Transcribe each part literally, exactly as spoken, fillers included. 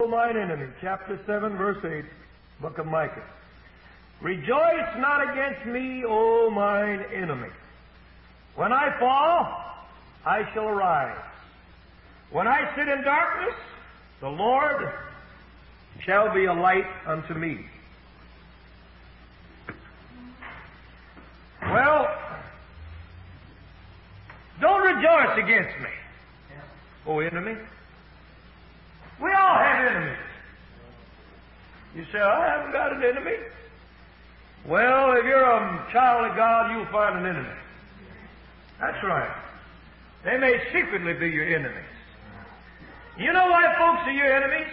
O mine enemy, chapter seven, verse eight, book of Micah. Rejoice not against me, O mine enemy. When I fall, I shall arise. When I sit in darkness, the Lord shall be a light unto me. Well, don't rejoice against me, O enemy. We all have enemies. You say, I haven't got an enemy. Well, if you're a child of God, you'll find an enemy. That's right. They may secretly be your enemies. You know why folks are your enemies?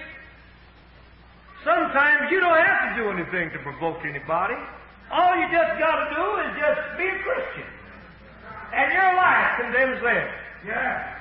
Sometimes you don't have to do anything to provoke anybody. All you just got to do is just be a Christian. And your life condemns them. Yeah.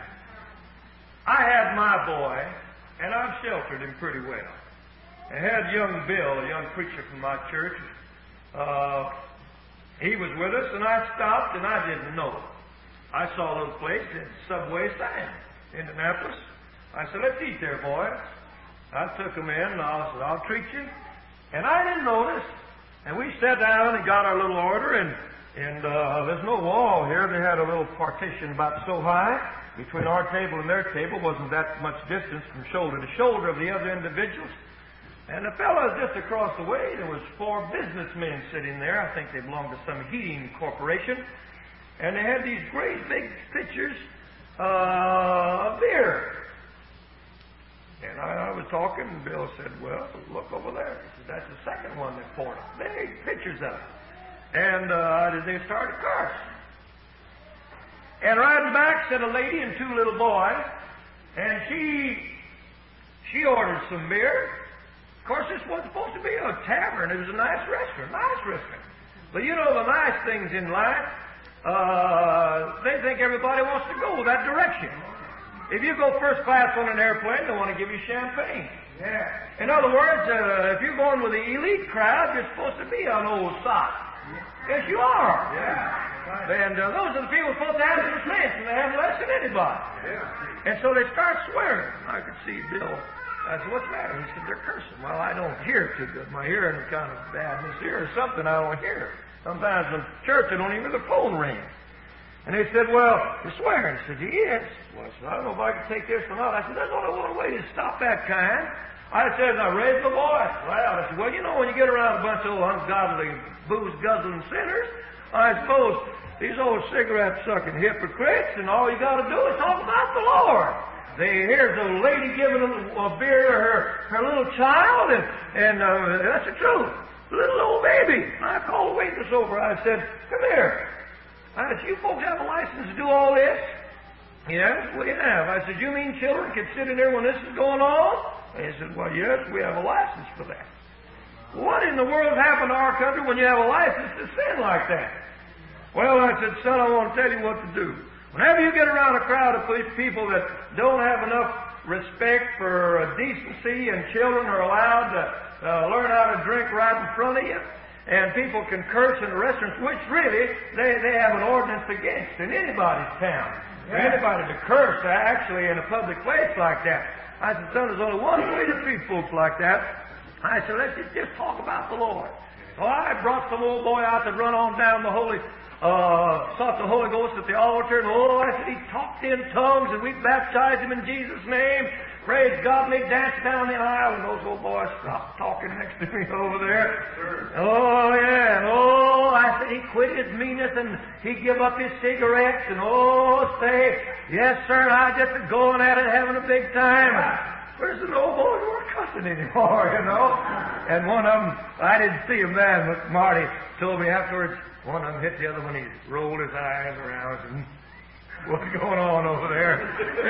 I had my boy, and I've sheltered him pretty well. I had young Bill, a young preacher from my church. Uh, he was with us, and I stopped, and I didn't know. I saw a little place in Subway Stand, Indianapolis. I said, let's eat there, boy. I took him in, and I said, I'll treat you. And I didn't notice. And we sat down and got our little order, and, and uh, there's no wall here. They had a little partition about so high. Between our table and their table wasn't that much distance from shoulder to shoulder of the other individuals. And the fellows just across the way, there was four businessmen sitting there. I think they belonged to some heating corporation. And they had these great big pitchers uh, of beer. And I, I was talking, and Bill said, well, look over there. He said, that's the second one they poured up. Big pitchers of it. And uh, they started to curse. And riding back sat a lady and two little boys, and she she ordered some beer. Of course, this wasn't supposed to be a tavern. It was a nice restaurant, nice restaurant. But you know, the nice things in life, uh, they think everybody wants to go that direction. If you go first class on an airplane, they want to give you champagne. Yeah. In other words, uh, if you're going with the elite crowd, you're supposed to be on old sock. Yes, you are. Yeah. And uh, those are the people supposed to have some sense, and they have less than anybody. Yeah. And so they start swearing. I could see Bill. I said, what's the matter? He said, they're cursing. Well, I don't hear too good. My hearing is kind of bad. And this ear is something I don't hear. Sometimes in church, they don't even hear the phone ring. And they said, well, you're swearing. I said, yes. Well, I said, I don't know if I can take this or not. I said, there's only one way to stop that kind. I said, I raised my voice loud. I said, well, you know, when you get around a bunch of old ungodly, booze-guzzling sinners, I suppose these old cigarette-sucking hypocrites, and all you got to do is talk about the Lord. They, here's a lady giving a, a beer to her, her little child, and, and uh, that's the truth. Little old baby. I called the waitress over. I said, come here. I said, you folks have a license to do all this? Yes, we have. I said, you mean children can sit in there when this is going on? They said, well, yes, we have a license for that. What in the world happened to our country when you have a license to sin like that? Well, I said, son, I want to tell you what to do. Whenever you get around a crowd of people that don't have enough respect for uh, decency, and children are allowed to uh, learn how to drink right in front of you, and people can curse in the restaurants, which really they, they have an ordinance against in anybody's town. For anybody to curse actually in a public place like that. I said, son, there's only one way to treat folks like that. I said, let's just talk about the Lord. So I brought some old boy out to run on down the Holy, uh, sought the Holy Ghost at the altar, and oh, I said, he talked in tongues, and we baptized him in Jesus' name. Praise God, and they danced down the aisle, and those old boys stopped talking next to me over there. Oh, yeah, and oh, I said, he quit his meanness, and he give up his cigarettes, and oh, say, yes, sir, I just going at it, having a big time. Where's the old boys who weren't cussing anymore, you know? And one of them, I didn't see him then, but Marty told me afterwards, one of them hit the other one, he rolled his eyes around, and what's going on over there?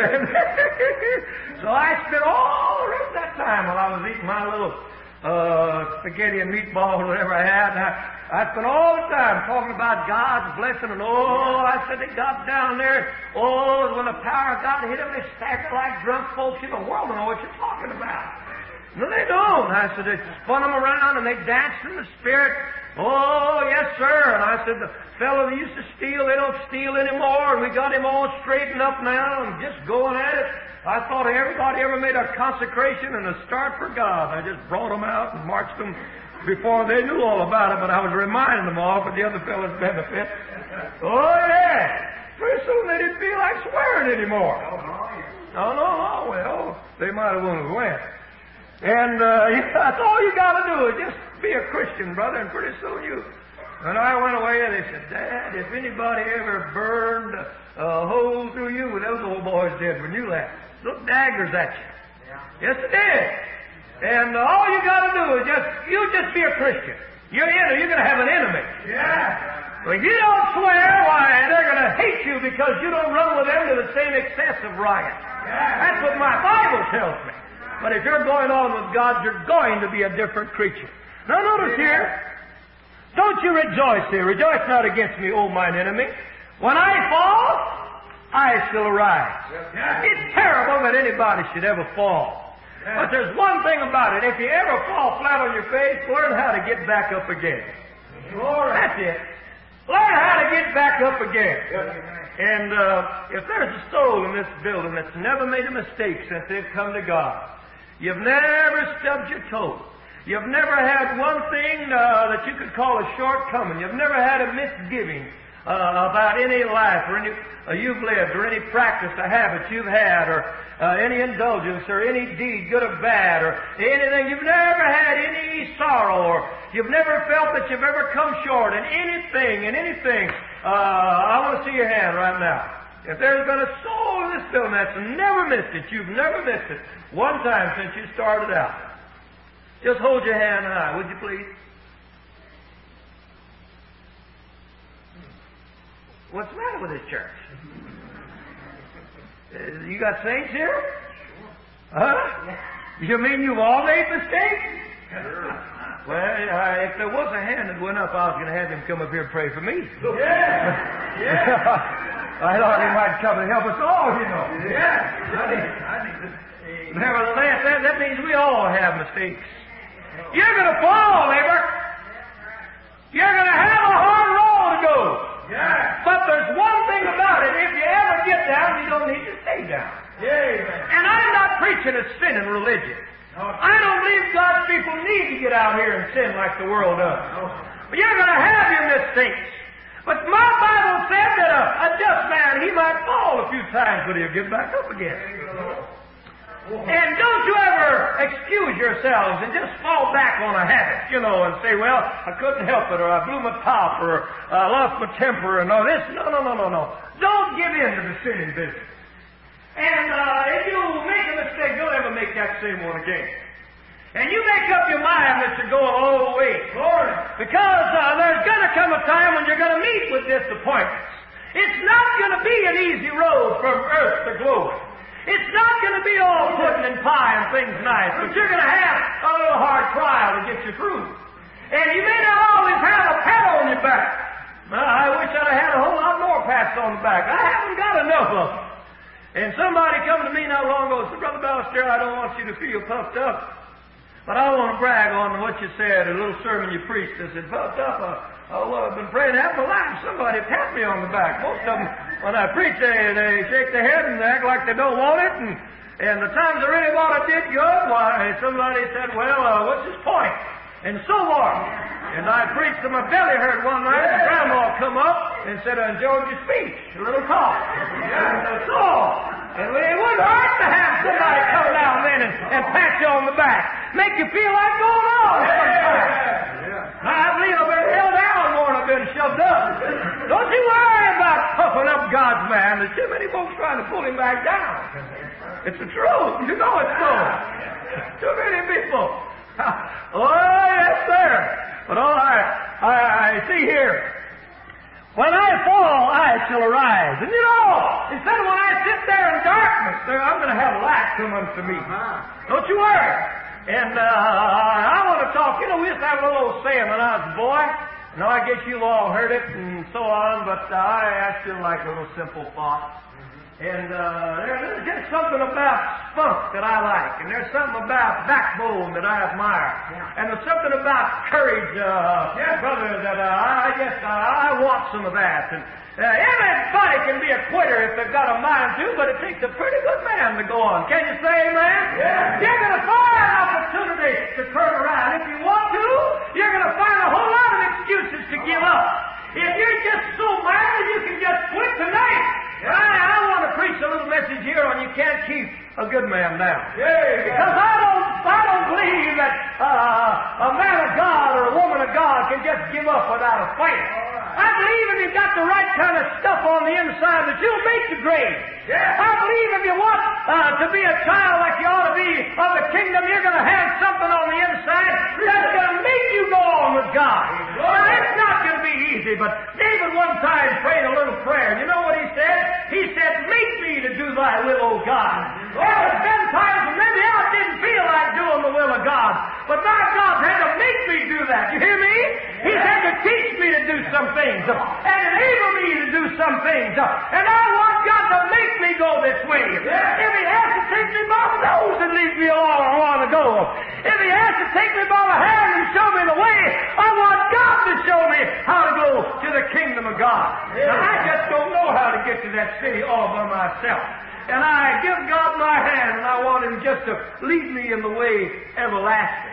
So I spent all the rest of that time while I was eating my little uh, spaghetti and meatballs, whatever I had. And I, I spent all the time talking about God's blessing, and oh, I said they got down there. Oh, when the power of God hit them, they staggered like drunk folks. In the world don't know what you're talking about. No, they don't. I said, they spun them around and they danced in the Spirit. Oh, yes, sir. And I said, the fellow that used to steal, they don't steal anymore, and we got him all straightened up now and just going at it. I thought everybody ever made a consecration and a start for God. I just brought them out and marched them before they knew all about it, but I was reminding them all for the other fellow's benefit. Oh, yeah. Pretty soon they didn't feel like swearing anymore. Oh, no, no. Well, they might have went. And uh, that's all you got to do is just be a Christian, brother, and pretty soon you... And I went away and they said, Dad, if anybody ever burned a hole through you, well, those old boys did when you left. Look daggers at you. Yeah. Yes, they did. And uh, all you got to do is just, you just be a Christian. You're in, you're going to have an enemy. Yeah. Well, if you don't swear, why, they're going to hate you because you don't run with them to the same excessive riot. Yeah. That's what my Bible tells me. But if you're going on with God, you're going to be a different creature. Now notice here, don't you rejoice here. Rejoice not against me, O mine enemy. When I fall, I shall arise. Yeah. It's terrible that anybody should ever fall. Yeah. But there's one thing about it. If you ever fall flat on your face, learn how to get back up again. Sure. That's it. Learn how to get back up again. Yeah. And uh, if there's a soul in this building that's never made a mistake since they've come to God, you've never stubbed your toe. You've never had one thing uh, that you could call a shortcoming. You've never had a misgiving uh, about any life or any uh, you've lived or any practice or habit you've had or uh, any indulgence or any deed, good or bad, or anything. You've never had any sorrow or you've never felt that you've ever come short in anything, in anything. Uh, I want to see your hand right now. If there's been a soul in this building that's never missed it, you've never missed it one time since you started out. Just hold your hand high, would you please? What's the matter with this church? Uh, you got saints here? Huh? You mean you've all made mistakes? Well, uh, if there was a hand that went up, I was going to have him come up here and pray for me. Yeah! Yeah! I thought he might come and help us all, you know. Yeah! I need, I need this. Nevertheless, that, that means we all have mistakes. You're going to fall, neighbor. You're going to have a hard road to go. Yeah. But there's one thing about it. If you ever get down, you don't need to stay down. Yeah. And I'm not preaching a sin in religion. No. I don't believe God's people need to get out here and sin like the world does. No. But you're going to have your mistakes. But my Bible said that a, a just man, he might fall a few times, but he'll get back up again. And don't you ever excuse yourselves and just fall back on a habit, you know, and say, well, I couldn't help it, or I blew my top, or I lost my temper, and all this. No, no, no, no, no. Don't give in to the sinning business. And uh, if you make a mistake, don't ever make that same one again. And you make up your mind that you're going all the way. Lord, because uh, there's going to come a time when you're going to meet with disappointments. It's not going to be an easy road from earth to glory. It's not going to be all pudding and pie and things nice, but you're going to have a little hard trial to get you through. And you may not always have a pat on your back. Well, I wish I'd have had a whole lot more pats on the back. I haven't got enough of them. And somebody come to me not long ago and said, Brother Ballester, I don't want you to feel puffed up, but I want to brag on what you said, a little sermon you preached. I said, puffed up? Uh, oh, well, I've been praying half my life. Somebody pat me on the back. Most of them, when I preach, they, they shake their head and they act like they don't want it. And, and the times I really want it did good, why, somebody said, well, uh, what's his point? And so on. And I preached to my belly hurt one night, and Grandma come up and said, I enjoyed your speech. A little cough. And uh, so on. And it wouldn't hurt to have somebody come down then and, and pat you on the back. Make you feel like going on sometimes. Now, I believe I've been held down more than I've been shoved up. Don't you worry about puffing up God's man. There's too many folks trying to pull him back down. It's the truth. You know it's true. Too many people. Oh, yes, sir. But all I, I, I see here, when I fall, I shall arise. And you know, he said, when I sit there in darkness, there, I'm going to have light come unto me. Don't you worry. And uh, I want to talk. You know, we used to have a little old saying when I was a boy. Now, I guess you all heard it and so on, but uh, I, I still like a little simple thought. And uh, there, there's just something about spunk that I like, and there's something about backbone that I admire, and there's something about courage, uh, yes, brother, that uh, I just uh, I want some of that. And uh, everybody can be a quitter if they've got a mind to, but it takes a pretty good man to go on. Can you say amen? Yeah. You're going to find an opportunity to turn around. If you want to, you're going to find a whole lot of excuses to give up. If you're just so mad, you can just quit tonight. I, I want to preach a little message here on you can't keep a good man down. Yeah, because I don't, I don't believe that uh, a man of God or a woman of God can just give up without a fight. I believe if you've got the right kind of stuff on the inside that you'll make the grade. Yeah. I believe if you want uh, to be a child like you ought to be of the kingdom, you're going to have something on the inside that's going to make you go on with God. Well, it's not going to be easy, but David one time prayed a little prayer. You know what he said? He said, make me to do thy will, O God. There have been times when maybe I didn't feel like doing the will of God, but my God had to make me do that. You hear me? He had to teach me to do some things and enable me to do some things. And I want God to make me go this way. If He has to take me by the nose and lead me along I want to go. If He has to take me by the hand and show me the way, I want God to show me how to go to the kingdom of God. Now, I just don't know how to get to that city all by myself. And I give God my hand, and I want Him just to lead me in the way everlasting.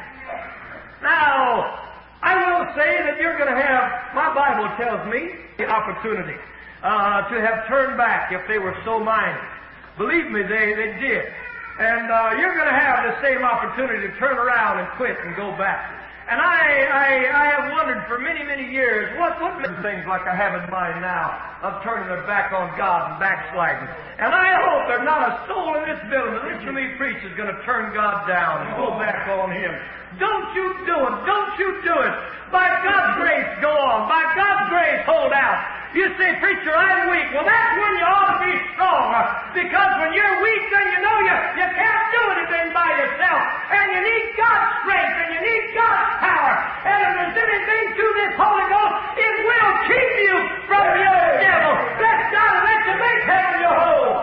Now, I will say that you're going to have, my Bible tells me, the opportunity uh, to have turned back if they were so minded. Believe me, they, they did. And uh, you're going to have the same opportunity to turn around and quit and go back. And I, I, I have wondered for many, many years, what, what things like I have in mind now of turning their back on God and backsliding. And I hope there's not a soul in this building that listen to me preach is going to turn God down and go back on Him. Don't you do it. Don't you do it. By God's grace, go on. By God's grace, hold out. You say, preacher, I'm weak. Well, that's when you ought to be strong. Because when you're weak, then you know you, you can't do anything by yourself. And you need God's strength, and you need God's power. And if there's anything to this Holy Ghost, it will keep you from the old devil. Let God let you make heaven your home.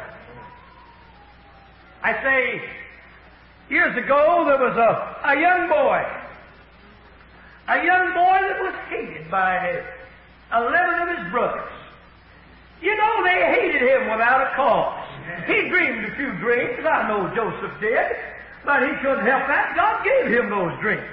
I say, years ago, there was a, a young boy. A young boy that was hated by eleven of his brothers. You know, they hated him without a cause. He dreamed a few dreams. I know Joseph did. But he couldn't help that. God gave him those dreams.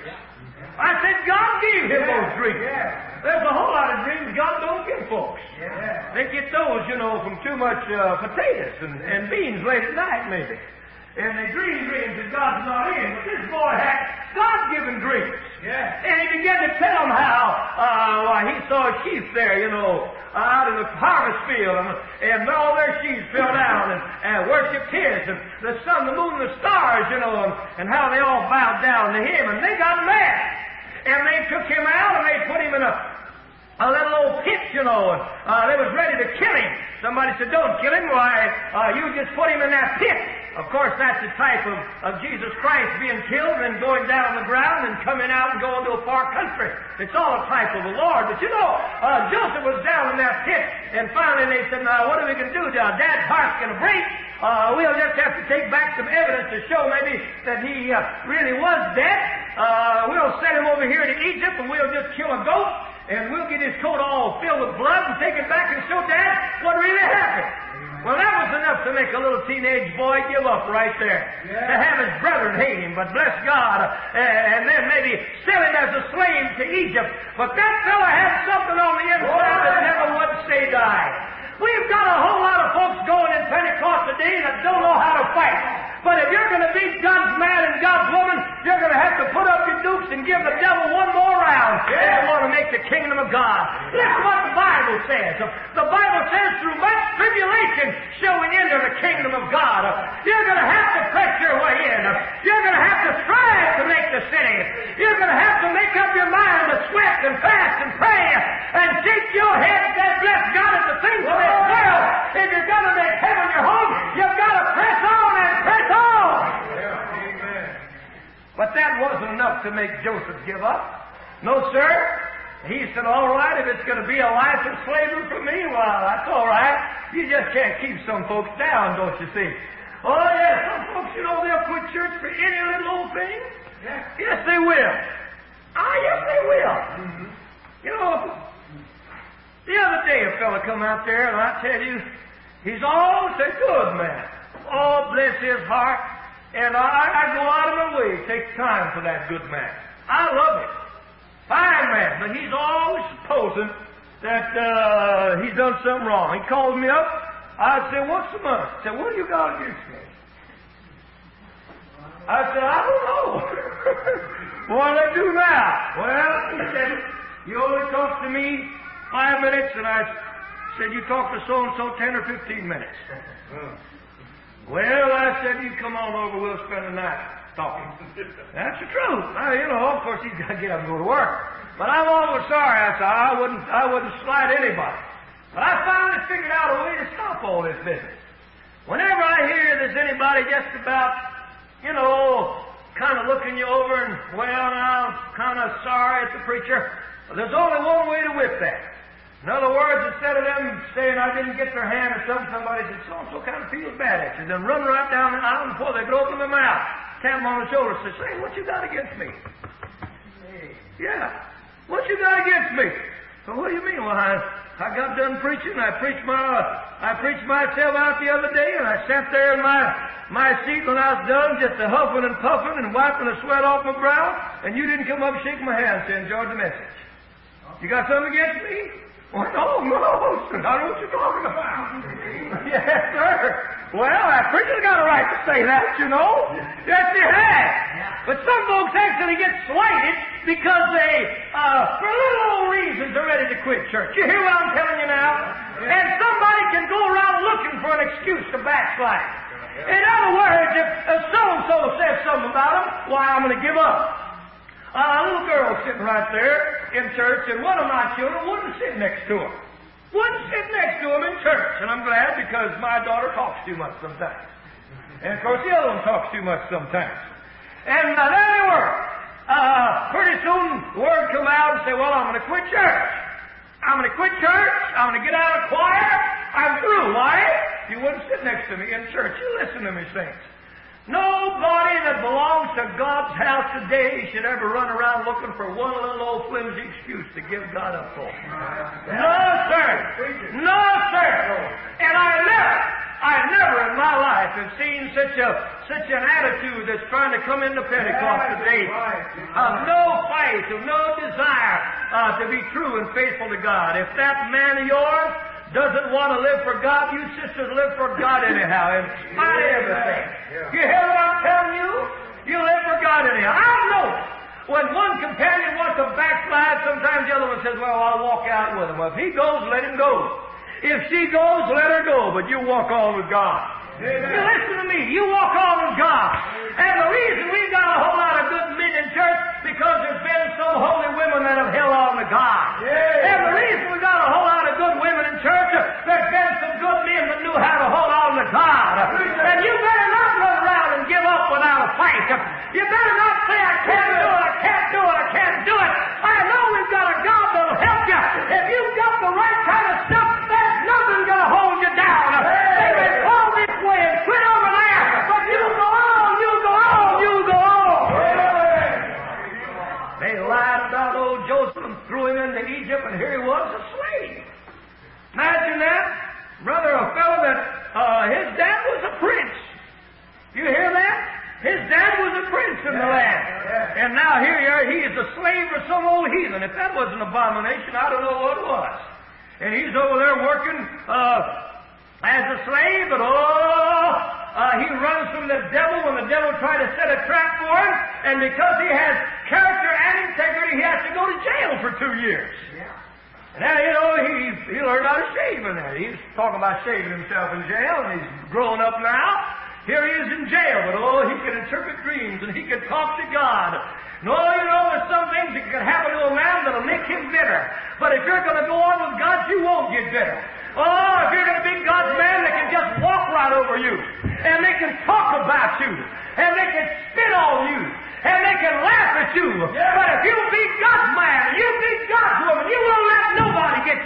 I said, God gave him those dreams. There's a whole lot of dreams God don't give folks. They get those, you know, from too much uh, potatoes and, and beans late at night, maybe. And they dream dreams that God's not in. But this boy had God-given dreams. Yeah. And he began to tell them how uh, he saw sheep there, you know, uh, out in the harvest field. And, and all their sheep fell down and, and worshipped His. And the sun, the moon, the stars, you know, and, and how they all bowed down to Him. And they got mad. And they took Him out and they put Him in a, a little old pit, you know. And uh, they was ready to kill Him. Somebody said, don't kill Him. Why, uh, you just put Him in that pit. Of course, that's the type of, of Jesus Christ being killed and then going down on the ground and coming out and going to a far country. It's all a type of the Lord. But you know, uh, Joseph was down in that pit, and finally they said, now, what are we going to do? Now, Dad's heart's going to break. Uh, we'll just have to take back some evidence to show maybe that he uh, really was dead. Uh, we'll send him over here to Egypt, and we'll just kill a goat, and we'll get his coat all filled with blood and take it back and show Dad what really happened. Well, that was enough to make a little teenage boy give up right there. Yeah. To have his brethren hate him, but bless God, uh, and then maybe sell him as a slave to Egypt. But that fellow had something on the inside that never would say die. We've got a whole lot of folks going in Pentecost today that don't know how to fight. But if you're going to beat God's man and God's woman, you're going to have to put up your dukes and give the devil one more round if you want to make the kingdom of God. Listen what the Bible says. The Bible says through much tribulation shall we enter the kingdom of God. You're going to have to press your way in. You're going to have to strive to make the city. You're going to have to make up your mind to sweat and fast and pray and shake your head and say, bless God at the things of this world. If you're going to make heaven your home, you've got to press on and press on. But that wasn't enough to make Joseph give up. No, sir. He said, all right, if it's going to be a life of slavery for me, well, that's all right. You just can't keep some folks down, don't you see? Oh, yes, some folks, you know, they'll quit church for any little old thing. Yeah. Yes, they will. Ah, yes, they will. Mm-hmm. You know, the other day a fella come out there, and I tell you, he's always a good man. Oh, bless his heart. And I, I go out of my way to take time for that good man. I love him. Fine man. But he's always supposing that uh, he's done something wrong. He calls me up. I say, what's the matter? He said, what do you got against me? I said, I don't know. What do I do now? Well, he said, you only talk to me five minutes, and I said, you talk to so-and-so ten or fifteen minutes. Well, I said, you come on over, we'll spend the night talking. That's the truth. Now, you know, of course, he's got to get up and go to work. But I'm always sorry. I said, I wouldn't, I wouldn't slight anybody. But I finally figured out a way to stop all this business. Whenever I hear there's anybody just about, you know, kind of looking you over and, well, now, I'm kind of sorry at the preacher, well, there's only one way to whip that. In other words, instead of them saying I didn't get their hand or something, somebody said, so-and-so kind of feels bad at you. Then run right down the aisle before they could open their mouth. Tap them on the shoulder and say, say, what you got against me? Hey. Yeah. What you got against me? So what do you mean? Well, I, I got done preaching. I preached my, I preached myself out the other day, and I sat there in my, my seat when I was done, just a huffing and puffing and wiping the sweat off my brow, and you didn't come up and shake my hand and say, enjoyed the message. You got something against me? Well, no, no, I don't know what you're talking about. Yes, sir. Well, that preacher's got a right to say that, you know. Yes, he has. But some folks actually get slighted because they, uh, for little old reasons, are ready to quit church. You hear what I'm telling you now? And somebody can go around looking for an excuse to backslide. In other words, if uh, so-and-so says something about them, why, I'm going to give up. Uh, a little girl sitting right there in church, and one of my children wouldn't sit next to him. Wouldn't sit next to him in church. And I'm glad, because my daughter talks too much sometimes. And, of course, the other one talks too much sometimes. And uh, there they were. Uh, pretty soon, the word come out and say, well, I'm going to quit church. I'm going to quit church. I'm going to get out of choir. I'm through. Why? You wouldn't sit next to me in church. You listen to me, saints. Nobody that belongs to God's house today should ever run around looking for one little old flimsy excuse to give God up for. No, sir. No, sir. And I never, I never in my life have seen such a such an attitude that's trying to come into Pentecost today of no faith, of no desire uh, to be true and faithful to God. If that man of yours doesn't want to live for God, you sisters live for God anyhow, in spite of everything. You hear what I'm telling you? You live for God anyhow. I've noticed when one companion wants to backslide, sometimes the other one says, well, I'll walk out with him. Well, if he goes, let him go. If she goes, let her go, but you walk on with God. Amen. You listen to me. You walk on with God. And the reason we've got a whole lot of good men in church, because there's been some holy women that have held on to God. Yeah. And the reason we've got a whole lot of good women in church, there's been some good men that knew how to hold on to God. And you better not run around and give up without a fight. You better not say, I can't do it, I can't do it, I can't do it. I know we've got a God that'll help you. If you've got the right kind of stuff, there's nothing going to hold you down. They may fall this way and quit over there, but you go on, you go on, you go on. They lied about old Joseph and threw him into Egypt, and here he was, a slave. Imagine that. Brother, a fellow that uh, his dad was a prince. You hear that? His dad was a prince in the land. And now here you are, he is a slave of some old heathen. If that was an abomination, I don't know what was. And he's over there working uh, as a slave, but oh, uh, he runs from the devil when the devil tried to set a trap for him, and because he has character and integrity, he has to go to jail for two years. Yeah. Now, you know, he, he learned how to shave in there. He's talking about shaving himself in jail, and he's grown up now. Here he is in jail, but oh, he can interpret dreams, and he can talk to God. No, you know, there's some things that can happen to a man that'll make him bitter. But if you're going to go on with God, you won't get bitter. Oh, if you're going to be God's man, they can just walk right over you. And they can talk about you. And they can spit on you. And they can laugh at you. Yeah. But if you be God's man, you be God's woman,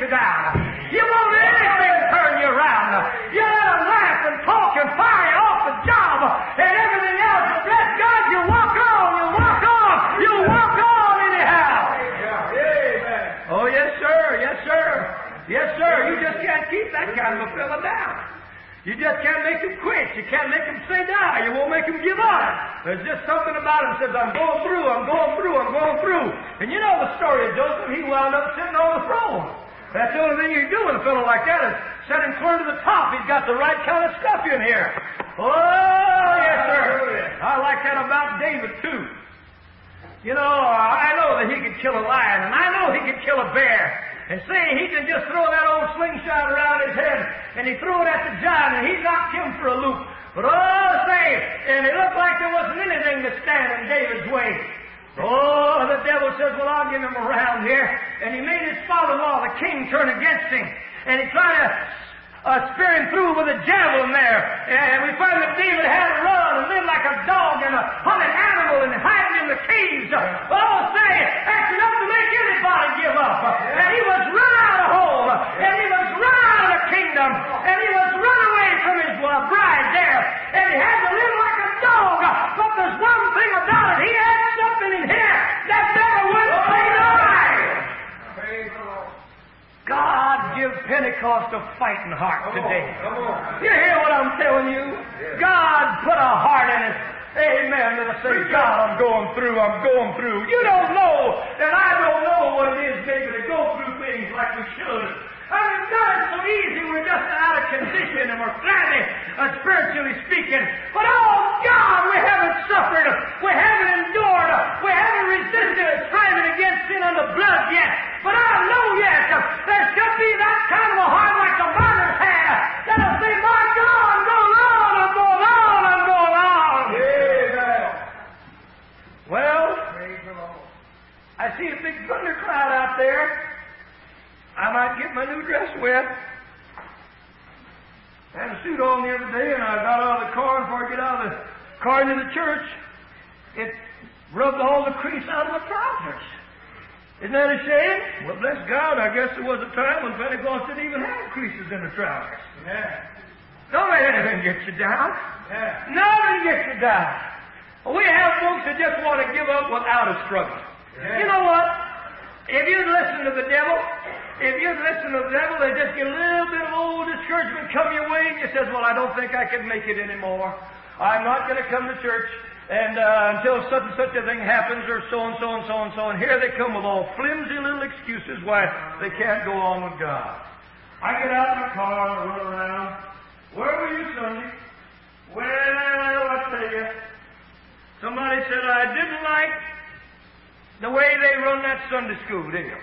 you down. You won't let anything turn you around. You let them laugh and talk and fire you off the job and everything else. But bless God, you walk on, you walk on, you walk on anyhow. Oh, yes, sir, yes, sir. Yes, sir. You just can't keep that kind of a fella down. You just can't make him quit. You can't make him say die. You won't make him give up. There's just something about him that says, I'm going through, I'm going through, I'm going through. And you know the story of Joseph. He wound up sitting on the throne. That's the only thing you can do with a fellow like that is set him clear to the top. He's got the right kind of stuff in here. Oh, yes, sir. I like that about David, too. You know, I know that he could kill a lion, and I know he could kill a bear. And see, he can just throw that old slingshot around his head, and he threw it at the giant, and he knocked him for a loop. But oh, say, and it looked like there wasn't anything to stand in David's way. Oh, the devil says, well, I'll give him a round here. And he made his father-in-law, the king, turn against him. And he tried to uh, spear him through with a javelin there. And we find that David had to run and live like a dog and a hunted animal and hiding in the caves. Oh, say, that's enough to make anybody give up. And he was run out of home. And he was run out of the kingdom. And he was run away from his uh, bride there. And he had to live like a dog. But there's one thing about it. He had something in here that never would say die. God give Pentecost a fighting heart today. You hear what I'm telling you? God put a heart in it. Amen. That'll say, God, I'm going through, I'm going through. You don't know, and I don't know what it is, maybe, to go through things like we should. I mean, it's not so easy. We're just out of condition and we're flabby, uh, spiritually speaking. But oh God, we haven't suffered. We haven't endured. We haven't resisted striving against sin under blood yet. But I know yet uh, there should be that kind of a heart like the martyrs had that'll say, my God, I'm going on, I'm going on, I'm going on. Amen. Well, I see a big thundercloud out there. I might get my new dress wet. I had a suit on the other day, and I got out of the car, and before I get out of the car into the church, it rubbed all the crease out of my trousers. Isn't that a shame? Well, bless God, I guess there was a time when Pentecost didn't even have creases in the trousers. Yeah. Don't let anything get you down. Yeah. Nothing gets you down. We have folks that just want to give up without a struggle. Yeah. You know what? If you'd listen to the devil, if you'd listen to the devil, they just get a little bit of old discouragement come your way, and you says, well, I don't think I can make it anymore. I'm not going to come to church and uh, until such and such a thing happens, or so and so and so and so. And here they come with all flimsy little excuses why they can't go on with God. I get out of the car and run around. Where were you Sunday? Well, I tell you, somebody said I didn't like the way they run that Sunday school deal.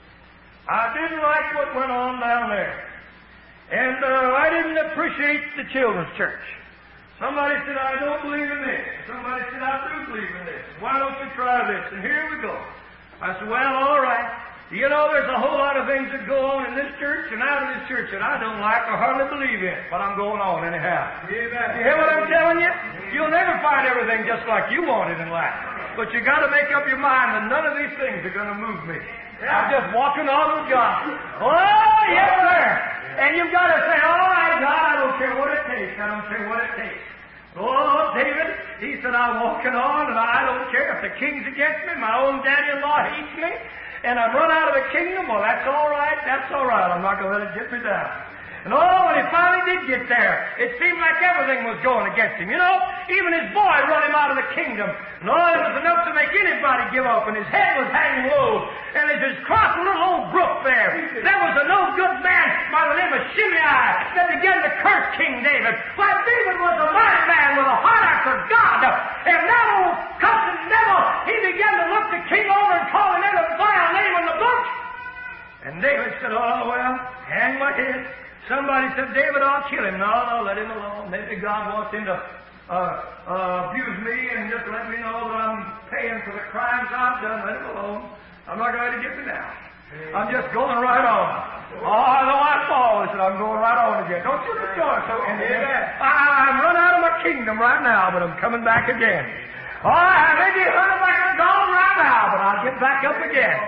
I didn't like what went on down there. And uh, I didn't appreciate the children's church. Somebody said, I don't believe in this. Somebody said, I do believe in this. Why don't you try this? And here we go. I said, well, all right. You know, there's a whole lot of things that go on in this church and out of this church that I don't like or hardly believe in. But I'm going on anyhow. Amen. You hear what I'm telling you? You'll never find everything just like you want it in life. But you got to make up your mind that none of these things are going to move me. I'm just walking on with God. Oh, yes, sir. And you've got to say, all right, God, I don't care what it takes. I don't care what it takes. Oh, David, he said, I'm walking on, and I don't care if the king's against me. My own daddy-in-law hates me, and I've run out of the kingdom. Well, that's all right. That's all right. I'm not going to let it get me down. And oh, when he finally did get there, it seemed like everything was going against him. You know, even his boy run him out of the kingdom. And oh, it was enough to make anybody give up, and his head was hanging low. And as he crossed a little old brook there, there was a no good man by the name of Shimei that began to curse King David. Why, David was a mighty man with a heart after God. And that old cussing devil, he began to look the king over and call him every vile name in the book. And David said, oh, well, hang my head. Somebody said, David, I'll kill him. No, no, let him alone. Maybe God wants him to uh, uh, abuse me and just let me know that I'm paying for the crimes I've done. Let him alone. I'm not going to get me down. I'm just going right on. Oh, though I fall, I said, I'm going right on again. Don't you rejoice, so Indian. I'm run out of my kingdom right now, but I'm coming back again. Oh, I may be running back and gone right now, but I'll get back up again.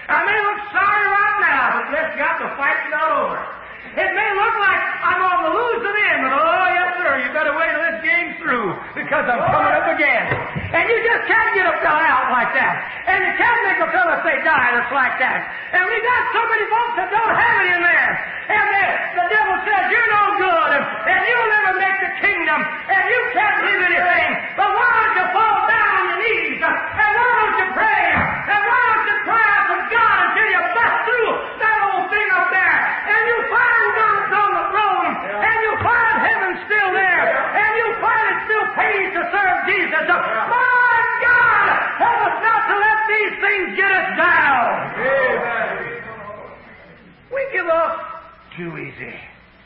I may look sorry right now, but bless God, the fight's not over. It may look like I'm on the losing end, but oh, yes, sir, you better wait till this game's through, because I'm coming up again. And you just can't get a fella out like that. And you can't make a fella say die that's like that. And we got so many folks that don't have it in there. And the, the devil says, you're no good, and, and you'll never make the kingdom, and you can't live anything. But why don't you fall down on your knees, and why don't you pray, and why don't you cry out to God until you bust through that old thing up there, and you find God's on the throne, and you find heaven still there, and you find it still pays to serve Jesus. My God, help us not to let these things get us down. Amen. We give up too easy.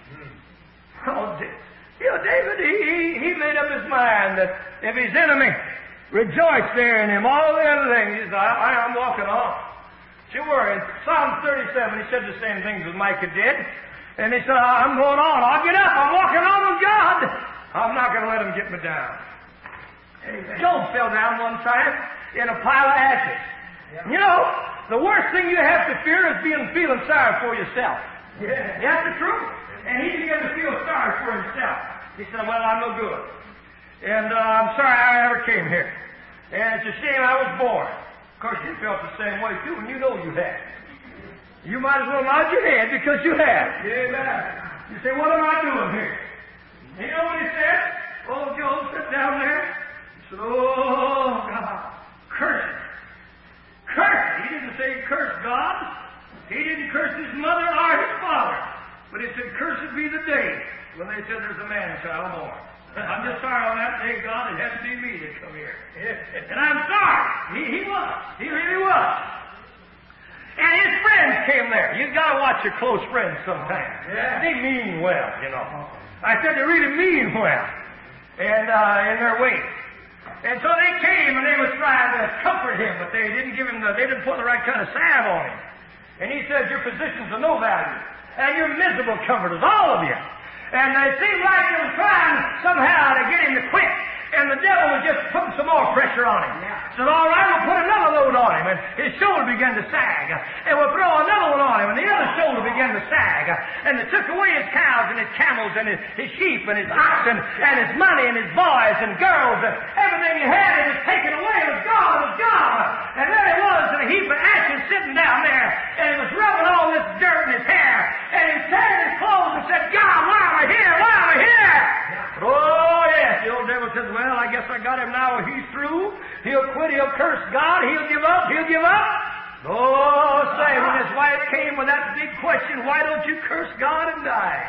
Oh, you know, David, he, he, he made up his mind that if his enemy rejoiced there in him, all the other things, he said, I, I'm walking on. Sure, in Psalm thirty-seven, he said the same things as Micah did. And he said, I'm going on. I'll get up. I'm walking on with God. I'm not going to let him get me down. Amen. Job fell down one time in a pile of ashes. Yeah. You know, the worst thing you have to fear is being feeling sorry for yourself. Yeah. That's the truth. And he began to feel sorry for himself. He said, well, I'm no good. And uh, I'm sorry I ever came here. And it's a shame I was born. Of course, you felt the same way, too, and you know you had. You might as well nod your head because you have. Amen. You say, what am I doing here? You know what he said? Oh, Job, sit down there. He said, oh, God, curse it. Curse it. He didn't say curse God. He didn't curse his mother or his father. But he said, cursed be the day when they said there's a man-child born. I'm just sorry on that day, God, it had to be me to come here. And I'm sorry. He, he was. He really was. And his friends came there. You've got to watch your close friends sometimes. Yeah. They mean well, you know. I said they really mean well. And uh, in their way. And so they came and they were trying to comfort him, but they didn't give him the, they didn't put the right kind of salve on him. And he says, your position's of no value. And you're miserable comforters, all of you. And it seemed like they were trying somehow to get him to quit. And the devil was just putting some more pressure on him. Yeah. Said, all right, we'll put another load on him. And his shoulder began to sag. And we'll throw another one on him. And the other shoulder began to sag. And they took away his cows and his camels and his, his sheep and his oxen and his money and his boys and girls. And everything he had, it was taken away. It was gone. It was gone. And there he was in a heap of ashes sitting down there. And he was rubbing all this dirt in his hair. And he was tearing his clothes and said, God, why am I here? Why am I here? But, oh, yes, the old devil says, well, I guess I got him now. He's through. He'll quit. He'll curse God. He'll give up. He'll give up. Oh, say, when his wife came with that big question, why don't you curse God and die?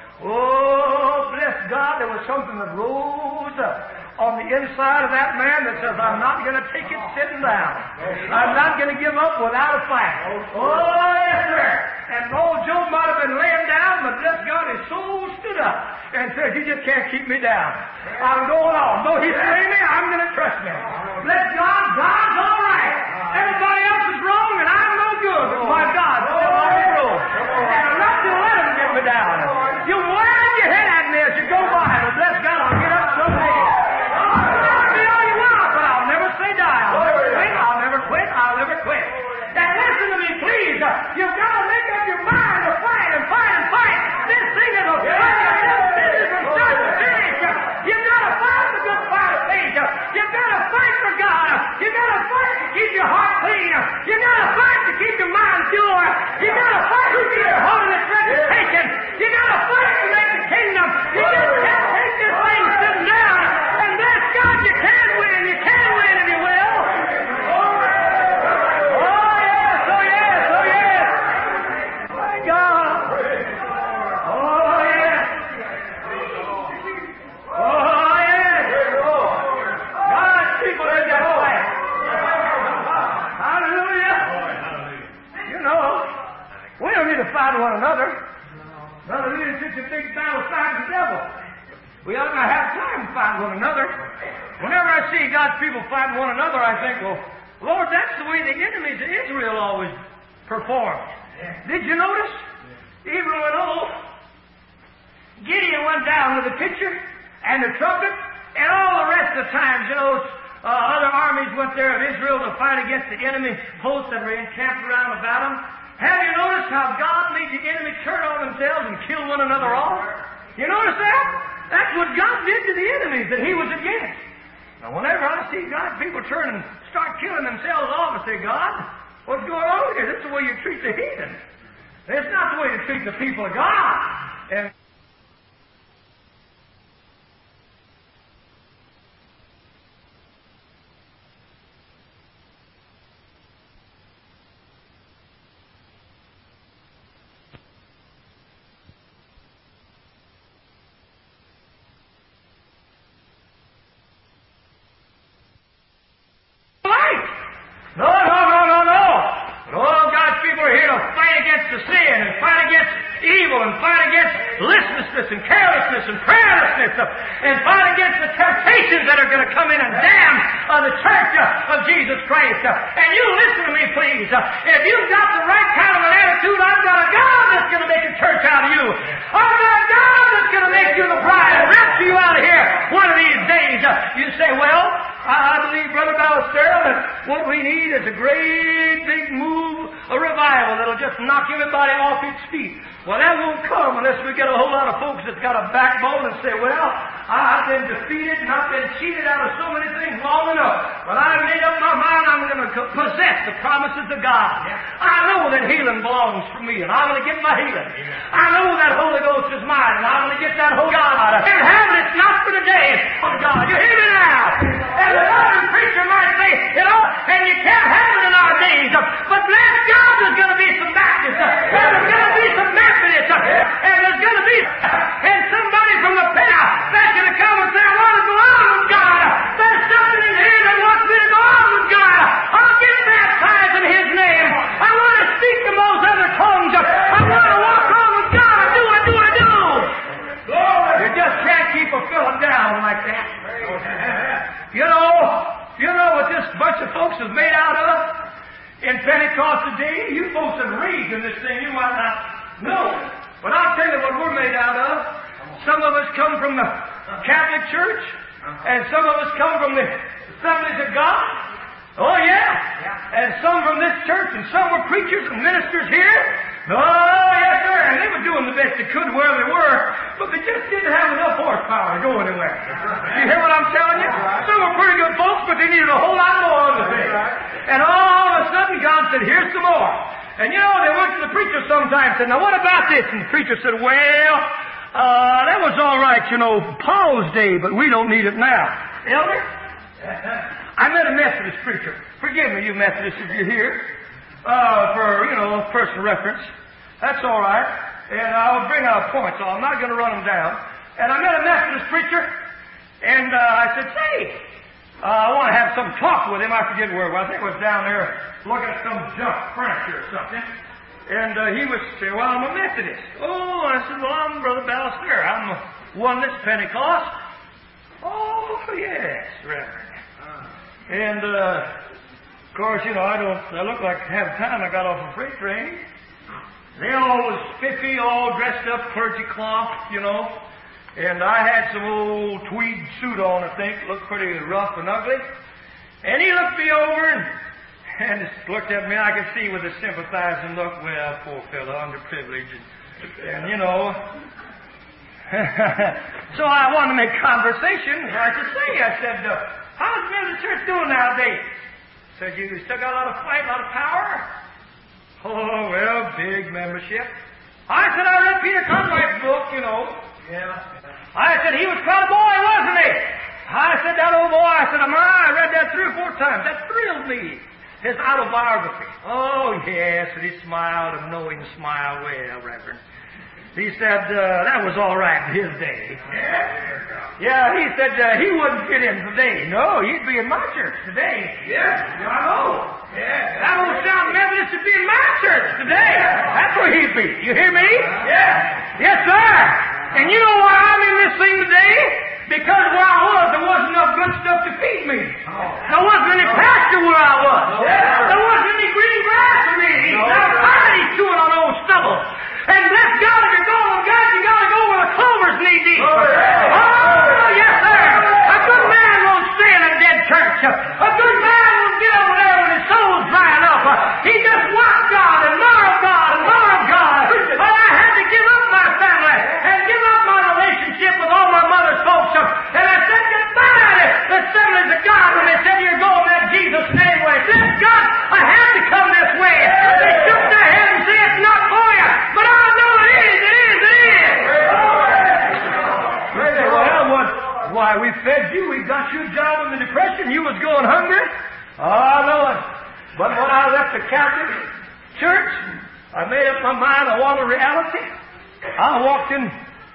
Oh, bless God, there was something that rose up on the inside of that man that says, I'm not going to take it sitting down. I'm not going to give up without a fight. Oh, yes, sir. And old Job might have been laying down, but bless God, his soul stood up and said, you just can't keep me down. I'm going on. Though he slay me, I'm going to trust me. Bless God, God's all right. Everybody else is wrong, and I'm no good. But my God's still on the road. And I'm not going to let him get me down. You wag your head at me as you go by, but bless God, I'll get up someday. I'll be all you want, but I'll never say die. I'll never quit. I'll never quit. I'll never quit. And listen to me, please. You've got to make up your mind to fight and fight and fight. This thing is a fight. This is from start to finish. You've got to fight the good fight of faith. You've got to fight for God. You've got to fight to keep your heart clean. You've got to fight to keep your mind pure. You've got to fight to keep your holiness reputation. You've got to fight to make the kingdom. You just can't take this thing sitting down. And bless God, you can win. You can win if you will. Oh, yes, oh, yes, oh, yes. My God. Oh, yes. Oh, yes. God's people in that fight. Hallelujah. You know, we don't need to fight one another. Brother, we didn't such a big battle fighting the devil. We ought not have time to fight one another. Whenever I see God's people fighting one another, I think, well, Lord, that's the way the enemies of Israel always performed. Did you notice? Even when old Gideon went down with the pitcher and the trumpet and all the rest of the times, you know, uh, other armies went there of Israel to fight against the enemy hosts that were encamped around about them. Have you noticed how God made the enemy turn on themselves and kill one another off? You notice that? That's what God did to the enemies that He was against. Now, whenever I see God, people turn and start killing themselves off, I say, God, what's going on here? This is the way you treat the heathen. It's not the way to treat the people of God. And No, no, no, no, no. But all God's people are here to fight against the sin and fight against evil and fight against listlessness and carelessness and prayerlessness and fight against the temptations that are going to come in and damn uh, the church uh, of Jesus Christ. Uh, and you listen to me, please. Uh, if you've got the right kind of an attitude, I've got a God that's going to make a church out of you. I've got a God that's going to make you the bride and rapture you out of here one of these days. Uh, you say, well, I believe, Brother Ballestero, that what we need is a great big move, a revival that'll just knock everybody off its feet. Well, that won't come unless we get a whole lot of folks that's got a backbone and say, well, I've been defeated and I've been cheated out of so many things long enough, but I've made up my mind I'm going to possess the promises of God. I know that healing belongs for me, and I'm going to get my healing. I know that Holy Ghost is mine, and I'm going to get that Holy God. And heaven, it's not for today, it's for God. You hear me now? And the modern preacher might say, you know, and you can't have it in our days, but bless God, there's going to be some Baptists, and there's going to be some Methodists, and there's going to be and somebody from the pen that's going to come and say, I want to go on with God. There's something in here that wants me to go on with God. I'll get baptized in His name. I want to speak to those other tongues. I want to walk on with God and do what do I do. You just can't keep a fellow down like that. You know, you know what this bunch of folks is made out of? In Pentecost today, you folks that read in this thing, you might not know. But I'll tell you what we're made out of. Some of us come from the Catholic Church, and some of us come from the Assemblies of God. Oh, yeah. And some from this church, and some were preachers and ministers here. Oh, yes, sir. And they were doing the best they could where they were, but they just didn't have enough horsepower to go anywhere. You hear what I'm telling you? Some were pretty good folks, but they needed a whole lot more of the thing. And all of a sudden, God said, here's some more. And you know, they went to the preacher sometimes and said, now what about this? And the preacher said, well, uh, that was all right, you know, Paul's day, but we don't need it now. Elder? I met a Methodist preacher. Forgive me, you Methodists, if you're here, uh, for, you know, personal reference. That's all right. And I'll bring out points, so I'm not going to run them down. And I met a Methodist preacher, and uh, I said, say, uh, I want to have some talk with him. I forget where it was. I think it was down there looking at some junk furniture or something. And uh, he was saying, well, I'm a Methodist. Oh, I said, well, I'm Brother Ballester. I'm a Oneness Pentecost. Oh, yes, Reverend. And, uh, of course, you know, I don't, I look like I have time. I got off a freight train. They all was spiffy, all dressed up, clergy cloth, you know. And I had some old tweed suit on, I think, looked pretty rough and ugly. And he looked me over and, and just looked at me. I could see with a sympathizing look, well, poor fellow, underprivileged. And, and you know. So I wanted to make conversation. I said, say, I said, uh, how's the Methodist Church doing nowadays? Said, you still got a lot of fight, a lot of power? Oh, well, big membership. I said, I read Peter Conway's book, you know. Yeah. I said, he was quite a boy, wasn't he? I said, that old boy, I said, my, I read that three or four times. That thrilled me. His autobiography. Oh, yes. And he smiled, a knowing smile. Well, Reverend. He said, uh, that was all right in his day. Yeah, yeah he said uh, he wouldn't fit in today. No, he'd be in my church today. Yeah, I know. Yeah. That old South Methodist would be in my church today. That's where he'd be. You hear me? Yeah. Yes, sir. And you know why I'm in this thing today? Because where I was, there wasn't enough good stuff to feed me. Oh. There wasn't any pasture where I was. Yeah. There wasn't any green grass for me. No. There was plenty chewing on old stubble. And bless God, if you're going with God, you got to go where the clover's knee deep. Oh, yeah. Oh, yes, sir. A good man won't stay in a dead church. God, I have to come this way. They shook their head and said, it's not for you. But I know it is, it is, it is. Well, what? Why, we fed you, we got you a job in the Depression, you was going hungry? Oh, Lord. But when I left the Catholic Church, I made up my mind I want a reality. I walked in,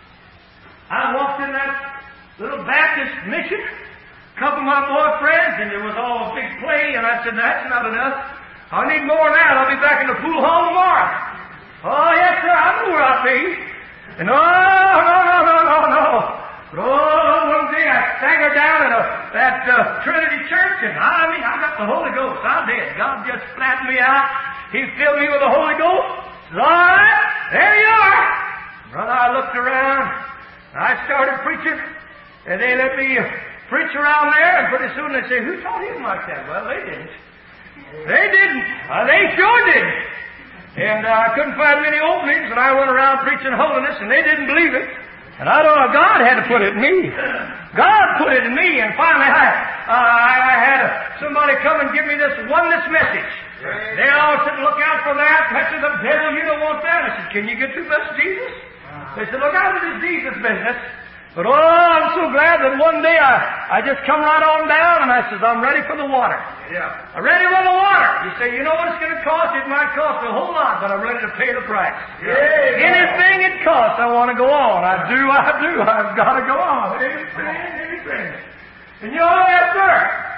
I walked in that little Baptist mission, a couple of my boyfriends, and it was all a big play, and I said, that's not enough. I need more than that. I'll be back in the pool hall tomorrow. Oh, yes, sir, I know where I'll be. And oh, no, no, no, no, no. But oh, one day I staggered down at a, that uh, Trinity Church, and I mean, I got the Holy Ghost. I did. God just flattened me out. He filled me with the Holy Ghost. Said, all right, there you are. Brother, I looked around. I started preaching, and they let me uh, preach around there, and pretty soon they say, who taught him like that? Well, they didn't. They didn't. Uh, they sure didn't. And uh, I couldn't find many openings, and I went around preaching holiness, and they didn't believe it. And I don't know, God had to put it in me. God put it in me, and finally I, uh, I had somebody come and give me this oneness message. They all said, look out for that. Touch of the devil, you don't want that. I said, can you get through this, Jesus? They said, look out for this Jesus business. But oh, I'm so glad that one day I, I just come right on down and I says, I'm ready for the water. Yeah. I'm ready for the water. You say, you know what it's going to cost? It might cost a whole lot, but I'm ready to pay the price. Yeah. Anything it costs, I want to go on. I do, I do. I've got to go on. Anything, anything. And you know, yes, sir.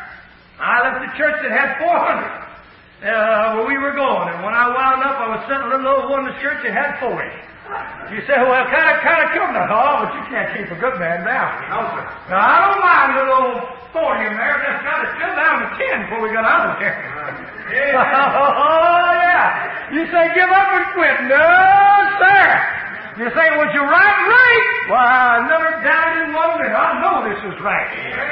I left the church that had four hundred uh, where we were going. And when I wound up, I was sent a little over one to church that had forty. You say, well, kind of, kind of come now. Oh, but you can't keep a good man down. No, sir. Now, I don't mind a little old forty in there. Just got it still down to ten before we got out of there. Yeah. Oh, yeah. You say, give up and quit. No, sir. You say, was you right? Right. Well, I never doubted in one minute. I know this is right.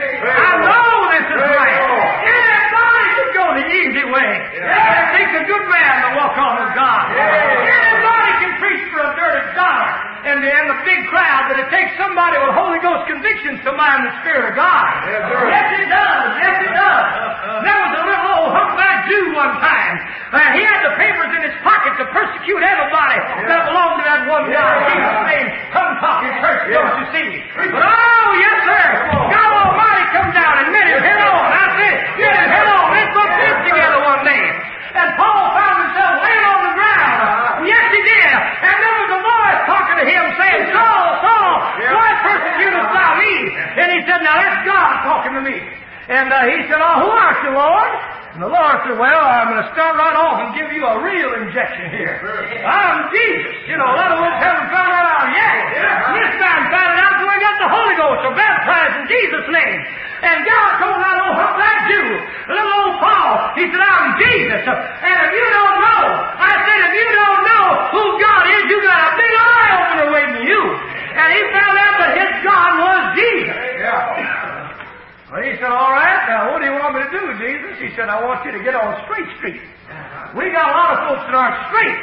I know this is right. Anybody should go the easy way. It takes a good man to walk on with God. Anybody can preach for a dirty dollar and the, and the big crowd, but it takes somebody with Holy Ghost convictions to mind the Spirit of God. Yes, it does. Yes, it does. There was a little old humpback Jew one time. Uh, he had the papers in his pocket to persecute everybody that belonged to that one God. Jesus' name, come talking church, don't you see? But oh, yes, sir. God Almighty come down and met him head on. That's it. Met him head on. They put this together one day. And Paul found himself laying on the ground. Yes, he did. And there was a voice talking to him saying, Saul, Saul, why persecutest thou me? And he said, now that's God talking to me. And uh, he said, oh, who art you, Lord? And the Lord said, well, I'm going to start right off and give you a real injection here. I'm Jesus. You know, a lot of us haven't found that out yet. This man found it out when we got the Holy Ghost, so baptized in Jesus' name. And God told that old humpback Jew, little old Paul, he said, I'm Jesus. And if you don't know, I said, if you don't know who God is, you got a big eye opener waiting for you. And he found out that his God was Jesus. Yeah. Well, he said, all right, now what do you want me to do, Jesus? He said, I want you to get on Straight Street. We got a lot of folks that aren't straight.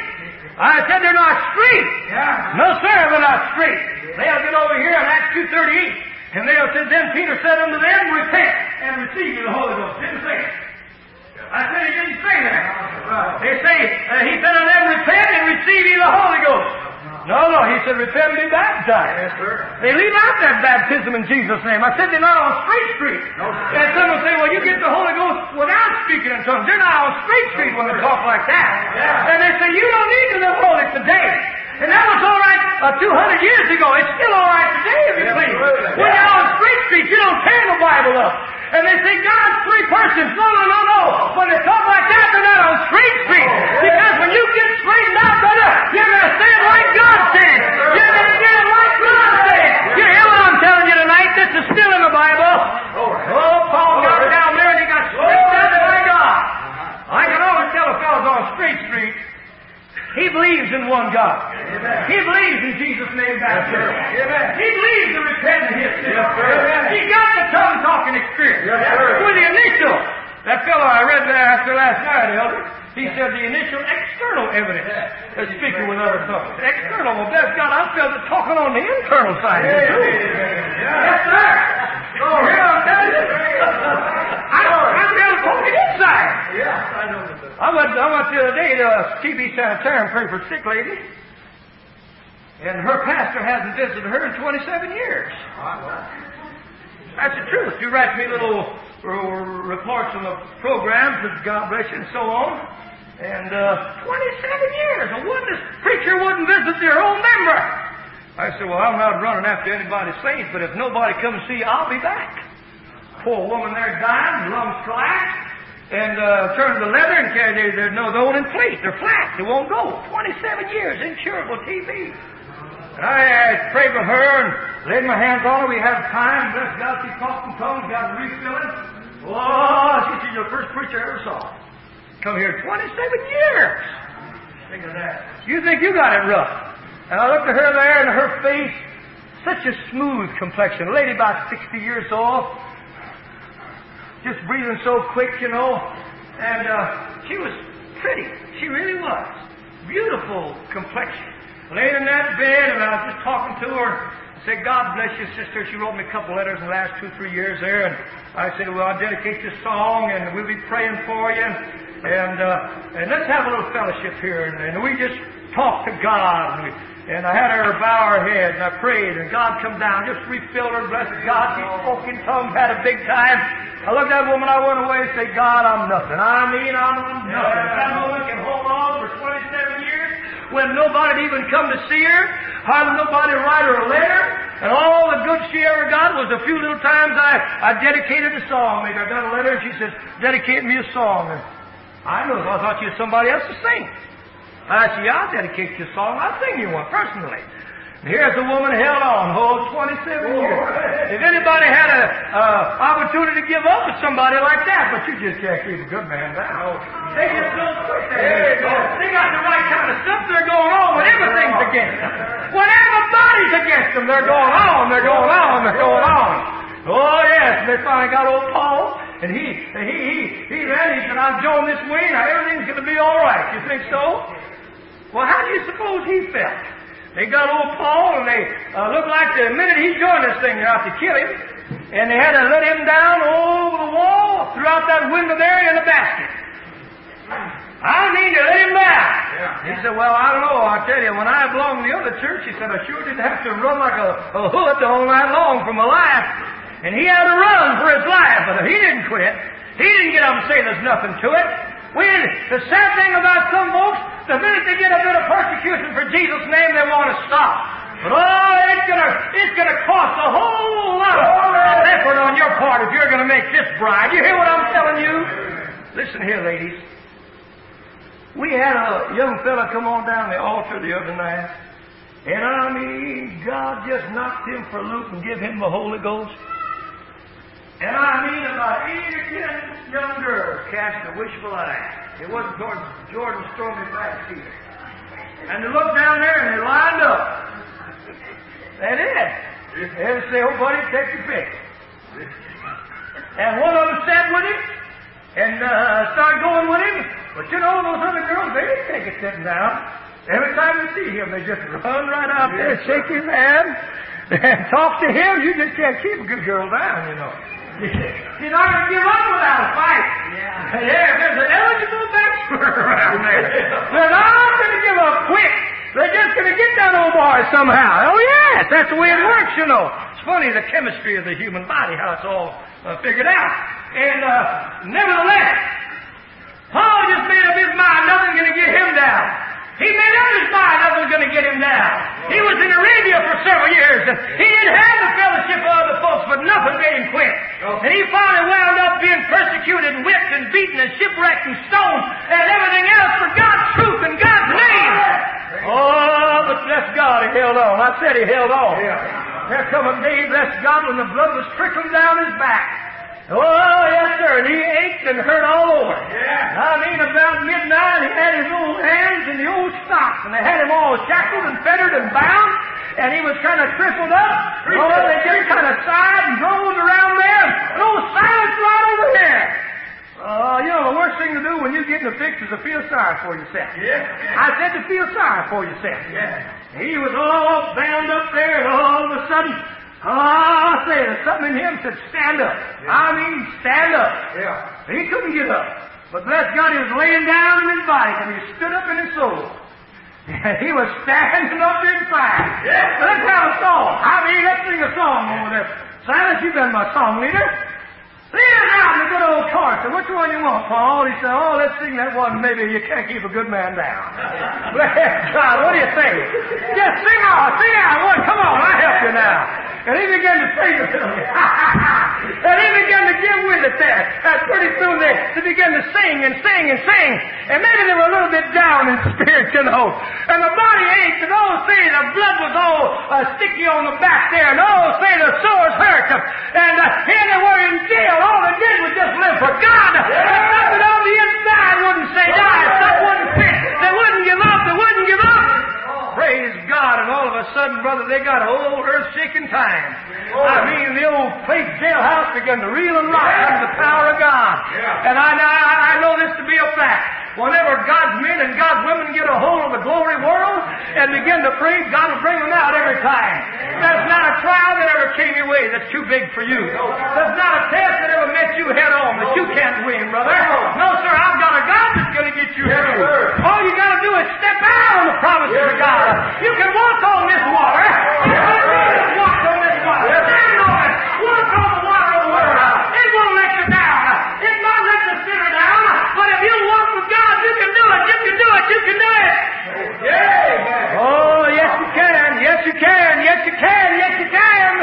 I said they're not straight. Yeah. No, sir, they're not straight. They'll get over here in Acts two thirty-eight, and they'll say, then Peter said unto them, repent and receive the Holy Ghost. Didn't say it. I said he didn't say that. They say, uh, he said unto them, repent and receive ye the Holy Ghost. No, no, he said, repent and be baptized. Yes, sir. They leave out that baptism in Jesus' name. I said they're not on Straight Street. No, and some will say, well, you get the Holy Ghost without speaking in tongues. They're not on Straight Street when they talk like that. Yeah. And they say, you don't need to live holy today. And that was all right uh, two hundred years ago. It's still all right today, if you yeah, please. When yeah. you're on Straight Street, you don't tear the Bible up. And they say, God's three persons. No, no, no, no. When they talk like that, they're not on Straight Street. Because when you get straightened out, brother, you're going to say it like God said. You're going to get it like God said. You hear what I'm telling you tonight? This is still in the Bible. Oh, Paul got down there and he got straightened out by God. I can always tell a fellow's on Straight Street. He believes in one God. Amen. He believes in Jesus' name baptism. Yes, he believes in repenting his sins. Yes, he got the tongue-talking experience. Yes, with the initial, that fellow I read there after last night, Elder, he said the initial external evidence of speaking with other tongues. External, well, bless God, I felt it talking on the internal side. Yes, yes sir. Oh, here I'm telling you. I, I felt it talking inside. side. Yeah, I know that. I went, I went the other day to a T V sanitarium praying for a sick lady, and her pastor hasn't visited her in twenty-seven years. That's the truth. You write me little uh, reports on the programs, and God bless you, and so on. And uh, twenty-seven years, a witness preacher wouldn't visit their own member. I said, well, I'm not running after anybody's saints, but if nobody comes to see you, I'll be back. Poor woman there dying, lungs collapsed, and uh, turned to leather, and carried, there's no, they're in place. They're flat. They won't go. twenty-seven years, incurable T B. And I, I prayed with her and laid my hands on her. We had time. Bless God, she talked in tongues, got refilling. Oh, she's the first preacher I ever saw. Come here twenty-seven years. Think of that. You think you got it rough. And I looked at her there, and her face, such a smooth complexion. A lady about sixty years old. Just breathing so quick, you know. And uh, she was pretty. She really was. Beautiful complexion. Laying in that bed, and I was just talking to her. I said, God bless you, sister. She wrote me a couple letters in the last two, three years there. And I said, well, I'll dedicate this song, and we'll be praying for you. And uh, and let's have a little fellowship here. And, and we just talked to God. And, we, and I had her bow her head, and I prayed. And God come down, just refilled her. Bless God. She spoke in tongues, had a big time. I looked at that woman, I went away and said, God, I'm nothing. I mean, I'm, I'm nothing. If that woman can hold on for twenty-seven years when nobody even come to see her, hardly nobody write her a letter, and all the good she ever got was a few little times I, I dedicated a song. Maybe I got a letter, and she says, dedicate me a song. And I knew, I thought you had somebody else to sing. I said, yeah, I'll dedicate you a song. I'll sing you one personally. Here's a woman held on, oh, twenty-seven years. If anybody had an uh, opportunity to give up with somebody like that, but you just can't keep a good man down. They just don't quit that. They got the right kind of stuff. They're going on when everything's against them. When everybody's against them, they're going on, they're going on, they're going on. Oh, yes, and they finally got old Paul, and he, and he, he, he ran, he said, I've joined this wing, now everything's going to be all right. You think so? Well, how do you suppose he felt? They got old Paul, and they uh, looked like the minute he joined this thing, they're out to kill him. And they had to let him down over the wall, throughout that window there in the basket. I mean, to let him down. Yeah. He said, well, I don't know. I tell you, when I belonged to the other church, he said, I sure didn't have to run like a, a hood all night long for my life. And he had to run for his life, but he didn't quit. He didn't get up and say there's nothing to it. When, the sad thing about some folks, the minute they get a bit of persecution for Jesus' name, they want to stop. But oh, it's gonna, it's gonna cost a whole lot of effort on your part if you're gonna make this bride. You hear what I'm telling you? Listen here, ladies. We had a young fella come on down the altar the other night, and I mean, God just knocked him for a loop and give him the Holy Ghost. And I mean, about eight or ten young girls cast a wishful eye. It wasn't towards Jordan Stormy back either. And they looked down there and they lined up. They did. They would say, oh, buddy, take your pick. And one of them sat with him and uh, started going with him. But you know, those other girls, they didn't take it sitting down. Every time they see him, they just run right out there, shake his hand, and talk to him. You just can't keep a good girl down, you know. You're not going to give up without a fight. Yeah. Yeah, there's an eligible bachelor around there. They're not going to give up quick. They're just going to get that old boy somehow. Oh, yes, that's the way it works, you know. It's funny, the chemistry of the human body, how it's all uh, figured out. And uh, nevertheless, Paul just made up his mind, nothing's going to get him down. He made up his mind nothing was going to get him down. He was in Arabia for several years, and he didn't have the fellowship of other folks, but nothing made him quit. And he finally wound up being persecuted and whipped and beaten and shipwrecked and stoned and everything else for God's truth and God's name. Oh, but bless God, he held on. I said he held on. There come a day, bless God, when the blood was trickling down his back. Oh, yes, sir. And he ached and hurt all over. Yeah. I mean, about midnight, he had his old hands in the old stocks, and they had him all shackled and fettered and bound, and he was kind of crippled up. Oh, they just kind of sighed and groaned around there, and old silence right over here. Oh, you know, the worst thing to do when you get in a fix is to feel sorry for yourself. Yeah. I said to feel sorry for yourself. Yeah. He was all bound up there, and all of a sudden, oh, I say, there's something in him that said, stand up. Yeah. I mean, stand up. Yeah. He couldn't get up. But bless God, he was laying down in his body and he stood up in his soul. And he was standing up inside. Yeah. So let's have a song. I mean, let's sing a song over there. Silas, you've been my song leader. Lay it down, the good old chorus. Which one you want, Paul? He said, oh, let's sing that one. Maybe you can't keep a good man down. Bless God, what do you think? Just sing on, sing out one. Come on, I'll help you now. And he began to sing it to me. And he began to give with it there. And pretty soon they, they began to sing and sing and sing. And maybe they were a little bit down in spirit, you know. And the body ached, and oh, say, the blood was all uh, sticky on the back there. And oh, say, the sores hurt. And uh, here they were in jail. All they did was just live for God. And something on the inside wouldn't say die. Some wouldn't quit. They wouldn't give up. They wouldn't give up. Praise God. And all of a sudden, brother, they got an old earth-shaking time. I mean, the old place jailhouse began to reel and rock under the power of God. And I, I, I know this to be a fact. Whenever God's men and God's women get a hold of the glory world and begin to pray, God will bring them out every time. There's not a trial that ever came your way that's too big for you. There's not a test that ever met you head on that you can't win, brother. No, sir, I've got a God that's going to get you through. All you got to do is step out on the promises of God. You can walk on this water. You can walk on this water. Stand on it. Walk on the water of the word. It won't let you down. It won't let the sinner down. But if you walk with God, you can do it. You can do it. You can do it. Yeah. Oh, yes you can. Yes you can. Yes you can. Yes you can.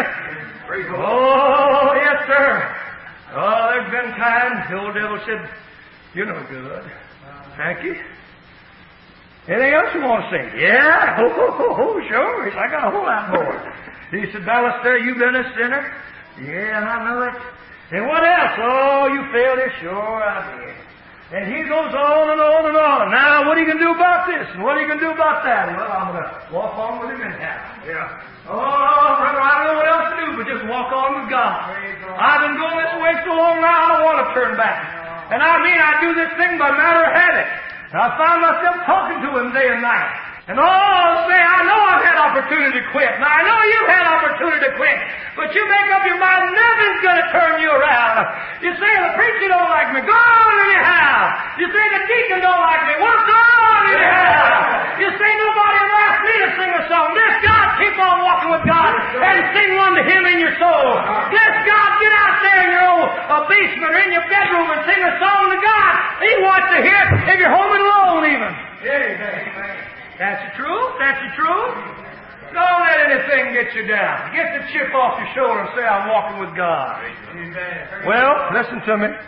Oh, yes sir. Oh, there's been times the old devil said, "You're no good. Thank you. Anything else you want to say?" Yeah. Oh, oh, oh, oh sure. He said, "I got a whole lot more." He said, "Ballister, you been a sinner?" "Yeah, I know it." "And what else?" "Oh, you failed it." "Sure, I did." And he goes on and on and on. "Now, what are you going to do about this? And what are you going to do about that?" "Well, I'm going to walk on with him in heaven." Yeah. "Oh, brother, I don't know what else to do but just walk on with God. I've been going this way so long now, I don't want to turn back. And I mean, I do this thing by matter of habit. And I find myself talking to him day and night. And oh, say, I know I've had opportunity to quit. Now, I know you've had opportunity to quit. But you make up your mind, nothing's going to turn you around. You say, the preacher don't like me. Go on anyhow. You say, the deacon don't like me. Well, go on anyhow. You say, nobody ever asked me to sing a song. Bless God, keep on walking with God and sing one to Him in your soul. Bless God, get out there in your old uh, basement or in your bedroom and sing a song to God. He wants to hear it if you're home and alone even. Amen. That's the truth. That's the truth. Don't let anything get you down. Get the chip off your shoulder and say, I'm walking with God. Amen. Well, listen to me.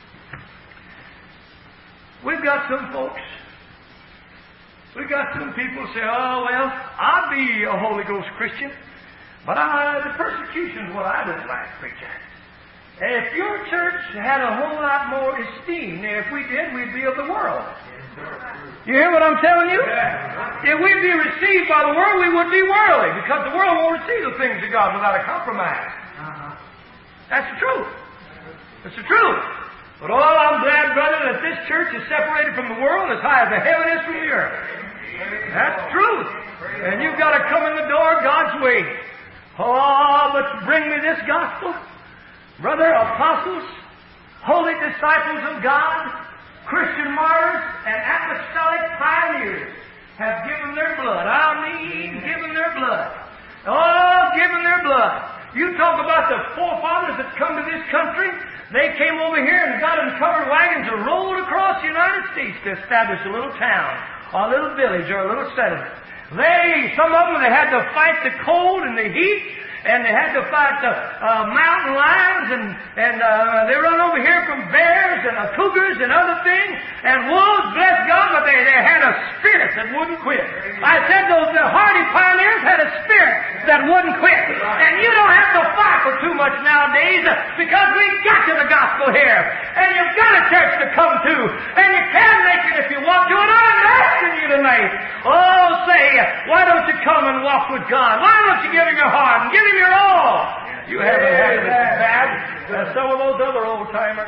We've got some folks. We've got some people say, oh, well, I'll be a Holy Ghost Christian, but I, the persecution's what I don't like, preacher. If your church had a whole lot more esteem than if we did, we'd be of the world. You hear what I'm telling you? Yeah. If we'd be received by the world, we would be worldly, because the world won't receive the things of God without a compromise. Uh-huh. That's the truth. That's the truth. But oh, I'm glad, brother, that this church is separated from the world as high as the heaven is from the earth. That's the truth. And you've got to come in the door God's way. Oh, but bring me this gospel. Brother, apostles, holy disciples of God, Christian martyrs and apostolic pioneers have given their blood. I mean, given their blood. Oh, given their blood. You talk about the forefathers that come to this country. They came over here and got in covered wagons and rolled across the United States to establish a little town, or a little village, or a little settlement. They, some of them, they had to fight the cold and the heat. And they had to fight the uh, mountain lions, and and uh, they run over here from bears and uh, cougars and other things, and wolves, bless God, but they, they had a spirit that wouldn't quit. I said those uh, hardy pioneers had a spirit that wouldn't quit. And you don't have to fight for too much nowadays, because we've got to the gospel here. And you've got a church to come to, and you can make it if you want to, and I'm asking you tonight, oh, say, why don't you come and walk with God? Why don't you give Him your heart and give Him your all? You haven't had it as bad as some of those other old timers.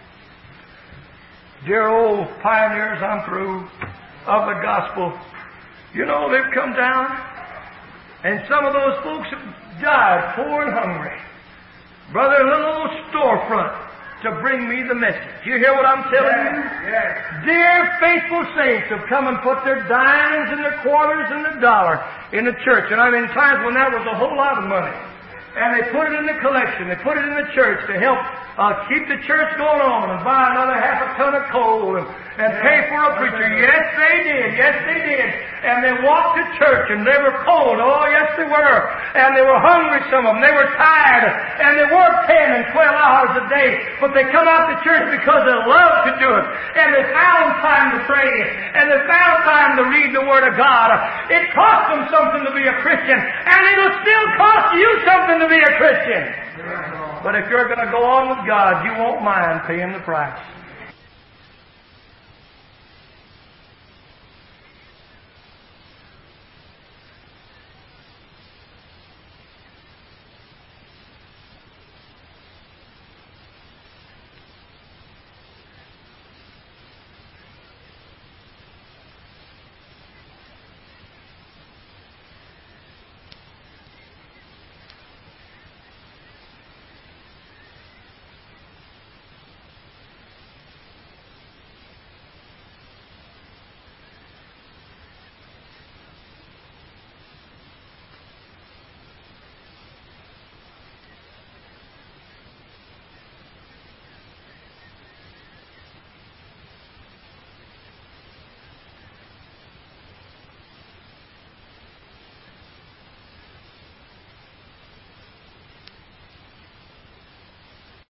Dear old pioneers, I'm through, of the gospel. You know, they've come down, and some of those folks have died poor and hungry. Brother, a little old storefront to bring me the message. You hear what I'm telling Yes, you? yes. Dear faithful saints have come and put their dimes and their quarters and their dollar in the church. And I mean, times when that was a whole lot of money. And they put it in the collection. They put it in the church to help uh, keep the church going on and buy another half a ton of coal and, and pay for a preacher. Yes, they did. Yes, they did. And they walked to church and they were cold. Oh, yes, they were. And they were hungry, some of them. They were tired. And they worked ten and twelve hours a day. But they come out to church because they loved to do it. And they found time to pray. And they found time to read the Word of God. It cost them something to be a Christian. And it'll still cost you something to be a Christian. But if you're going to go on with God, you won't mind paying the price.